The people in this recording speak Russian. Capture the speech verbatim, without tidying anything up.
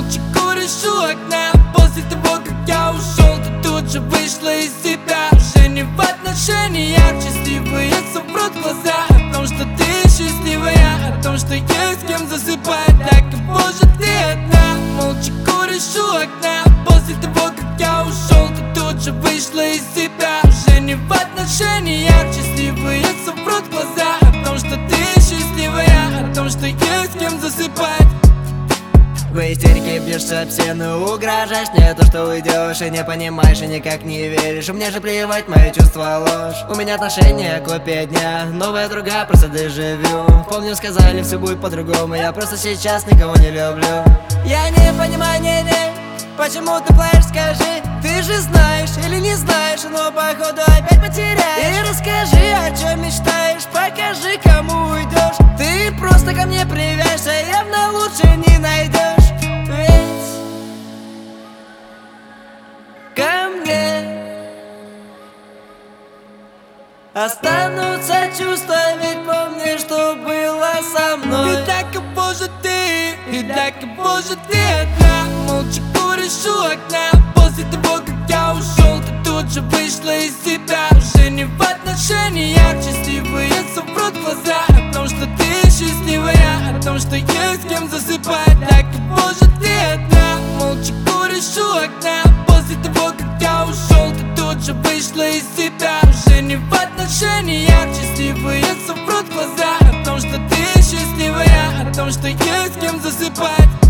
молча куришь у окна. После того, как я ушел, ты тут же вышла из себя. Уже не в отношениях, счастливые соврут глаза о том, что ты счастливая, о том, что есть с кем засыпать. Так кого же ты одна, молча куришь у окна. После того, как я ушел, ты тут же вышла из себя. Уже не в отношениях, счастливые соврут глаза о том, что ты счастливая, о том, что есть с кем засыпать. В истерике бьешься об стену, угрожаешь мне то, что уйдешь, и не понимаешь, и никак не веришь. Мне же плевать, мои чувства ложь. У меня отношения копия дня, новая другая, просто дежавю. Помню, сказали, все будет по-другому, я просто сейчас никого не люблю. Я не понимаю, не, не, почему ты плачешь, скажи. Ты же знаешь или не знаешь, но походу опять потеряешь. И расскажи, о чем мечтаешь, покажи, кому уйдешь. Ты просто ко мне привяжься, явно лучше не найдешь. Ведь ко мне останутся чувства, ведь помни, что было со мной. И так кого же ты, и так кого же ты одна, молча куришь у окна. После того, как я ушел, ты тут же вышла из себя. Уже не в отношениях, счастливые соврут глаза о том, что ты счастливая, о том, что есть с кем засыпать. Так кого же ты одна, молча куришь у окна. После того, как я ушел, ты тут же вышла из себя. Уже не в отношениях, счастливые соврут глаза о том, что ты счастливая, о том, что есть с кем засыпать.